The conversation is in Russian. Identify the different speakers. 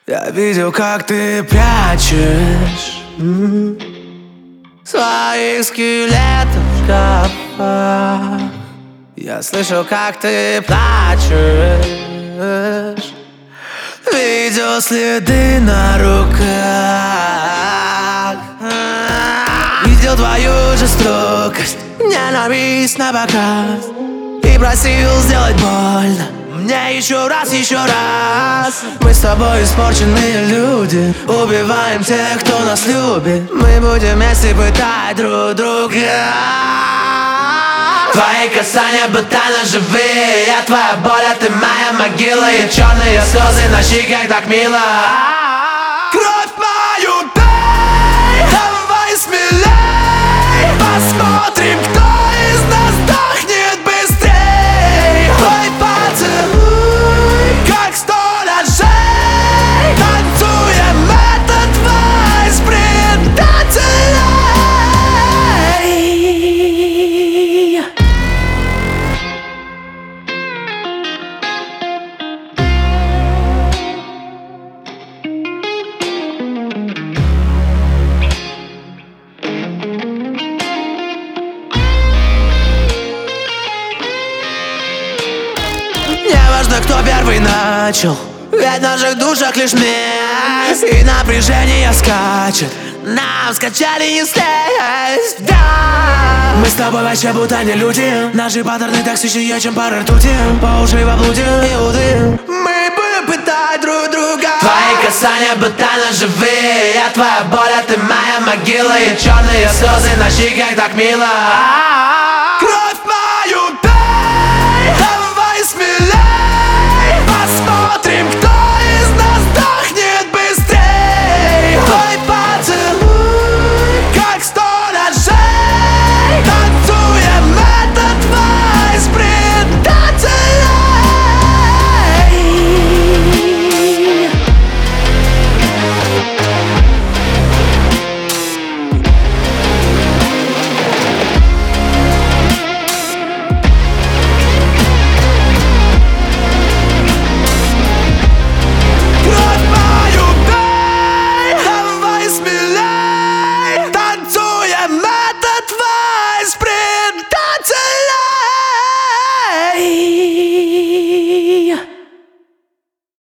Speaker 1: Я видел, как ты прячешь своих скелетов в шкафах. Я слышал, как ты плачешь. Видел следы на руках. Видел твою жестокость, ненависть на показ. И просил сделать больно мне еще раз, еще раз. Мы с тобой испорченные люди, убиваем тех, кто нас любит. Мы будем вместе пытать друг друга. Твои касания будто ножевые. Я твоя боль, а ты моя могила. И черные слезы на щеках так мило. Кровь мою дай, давай смелей. Посмотрим, кто из нас сдохнет быстрей. Ой, поцелуй, как 100 ножей. Танцуем этот вальс предателей. Неважно, кто первый начал, ведь в наших душах лишь смесь. И напряжение скачет, нам скачали не слезть, да. Мы с тобой вообще будто не люди. Наши паттерны токсичнее, чем пары ртути. По уши во блуде иуды. Мы будем пытать друг друга. Твои касания будто ножевые. Я твоя боль, а ты моя могила. И черные слезы на щеках так мило.